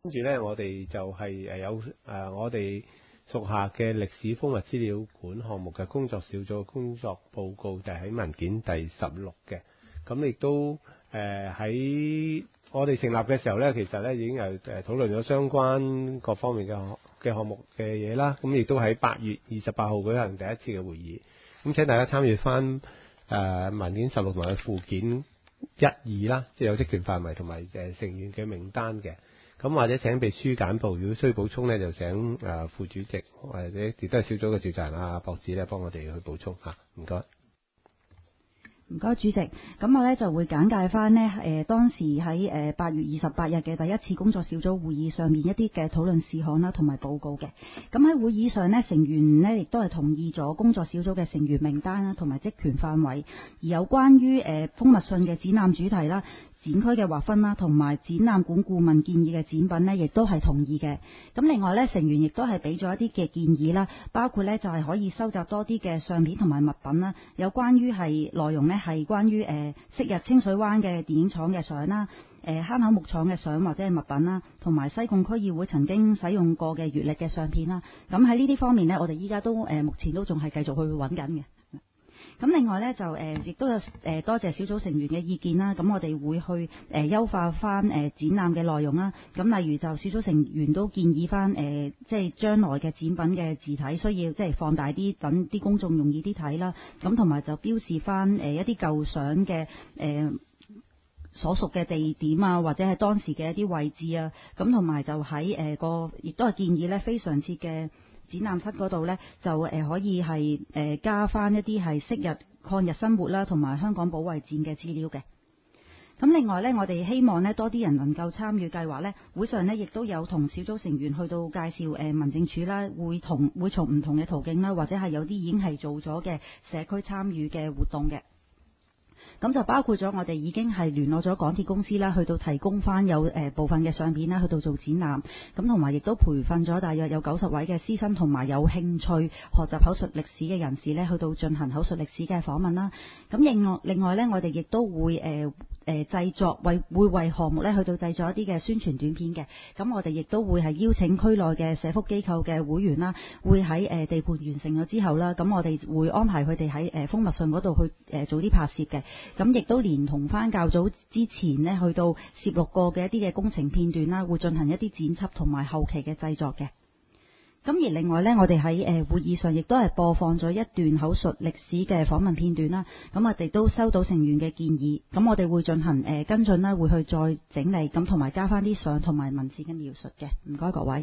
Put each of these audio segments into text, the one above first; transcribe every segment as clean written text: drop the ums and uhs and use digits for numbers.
跟住呢，我哋就係有我哋屬下嘅歷史風物資料館項目嘅工作小組嘅工作報告，就係喺文件第16嘅。咁亦都喺我哋成立嘅時候呢，其實呢已經係討論咗相關各方面嘅項目嘅嘢啦。咁亦都喺8月28號舉行第一次嘅會議。咁請大家參與翻文件16同埋附件1、2啦，即係有職權範圍同埋成員嘅名單嘅。咁或者請秘書簡報，如果需要補充呢，就請副主席或者亦都係小組嘅召集人博子呢幫我哋去補充嚇。唔該。 唔該，主席。咁我呢就會簡介翻呢當時喺8月28日嘅第一次工作小組會議上面一啲嘅討論事項啦，同埋報告嘅。咁喺會議上呢，成員呢亦都係同意咗工作小組嘅成員名單啦，同埋職權範圍。而有關於蜂蜜信嘅展覽主題啦、展區嘅劃分啦，同埋展覽館顧問建議嘅展品呢，亦都係同意嘅。咁另外呢，成員亦都係俾咗一啲嘅建議啦，包括呢就係可以收集多啲嘅相片同埋物品啦，有關於係內容呢，係關於昔日清水灣嘅電影廠嘅相啦、坑口木廠嘅相或者係物品啦，同埋西貢區議會曾經使用過嘅月曆嘅相片啦。咁喺呢啲方面呢，我哋依家都目前都仲係繼續去揾緊嘅。咁另外呢，就亦都有多謝小組成員嘅意見啦。咁我哋會去優化翻展覽嘅內容啦。咁例如就小組成員都建議翻即係將來嘅展品嘅字體需要即係放大啲，等啲公眾容易啲睇啦。咁同埋就標示翻一啲舊相嘅所屬嘅地點啊，或者係當時嘅一啲位置啊。咁同埋就喺亦都係建議呢非常設嘅展覽室嗰度呢，就可以係加翻一啲係昔日抗日生活啦，同埋香港保衛戰嘅資料嘅。咁另外呢，我哋希望呢多啲人能夠參與計劃呢。會上呢亦都有同小組成員去到介紹民政處啦，會從唔同嘅途徑啦，或者係有啲已經係做咗嘅社區參與嘅活動嘅。咁就包括咗我哋已經係聯絡咗港鐵公司啦，去到提供翻有部分嘅相片啦，去到做展覽。咁同埋亦都培訓咗大約有90位嘅師生同埋有興趣學習口述歷史嘅人士呢，去到進行口述歷史嘅訪問啦。咁另外呢，我哋亦都會製作會為項目呢去到製作一啲嘅宣傳短片嘅。咁我哋亦都會係邀請區內嘅社福機構嘅會員啦，會喺地盤完成咗之後啦，咁我哋會安排佢哋喺蜂蜜信嗰度去做啲拍攝嘅。咁亦都連同翻較早之前呢，去到攝錄過嘅一啲嘅工程片段啦，會進行一啲剪輯同埋後期嘅製作嘅。咁而另外呢，我哋喺會議上亦都係播放咗一段口述歷史嘅訪問片段啦。咁我哋都收到成員嘅建議，咁我哋會進行跟進啦，會去再整理，咁同埋加翻啲相同埋文字嘅描述嘅。唔該各位。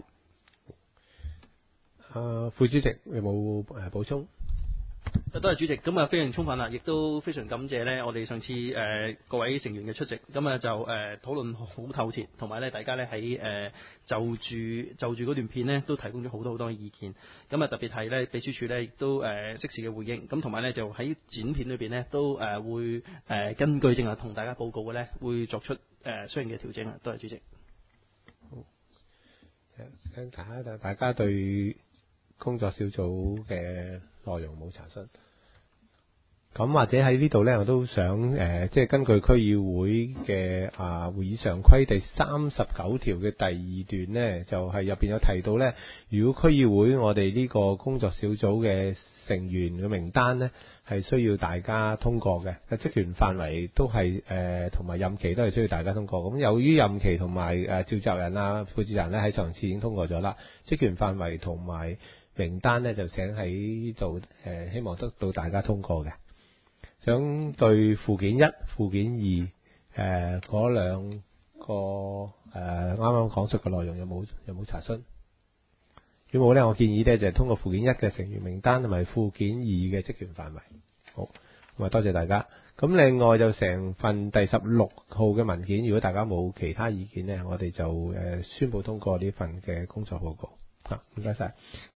副主席有冇補充？ 多謝主席，咁非常充分啦，亦都非常感謝呢我哋上次各位成員嘅出席，咁就討論好透徹，同埋呢大家呢喺就住嗰段片呢都提供咗好多嘅意見，咁特別係呢秘書處呢亦都適時嘅回應，咁同埋呢就喺剪片裏邊呢都會根據正話同大家報告嘅呢會作出相應嘅調整。多謝主席。 好，大家對工作小組嘅內容冇查詢，咁或者喺呢度呢，我都想即係根據區議會嘅會議常規第39條嘅第2段呢，就係入邊有提到呢，如果區議會我哋呢個工作小組嘅成員嘅名單呢，係需要大家通過嘅，職權範圍都係同埋任期都係需要大家通過。咁由於任期同埋召集人副召集人呢喺上次已經通過咗啦，職權範圍同埋名單呢，就請喺呢度希望得到大家通過嘅。想對附件1、附件2嗰兩個啱啱講述嘅內容有冇查詢？如果冇呢，我建議呢就係通過附件1嘅成員名單同埋附件2嘅職權範圍。好，咁多謝大家。咁另外就成份第16號嘅文件，如果大家冇其他意見呢，我哋就宣佈通過呢份嘅工作報告。唔該晒。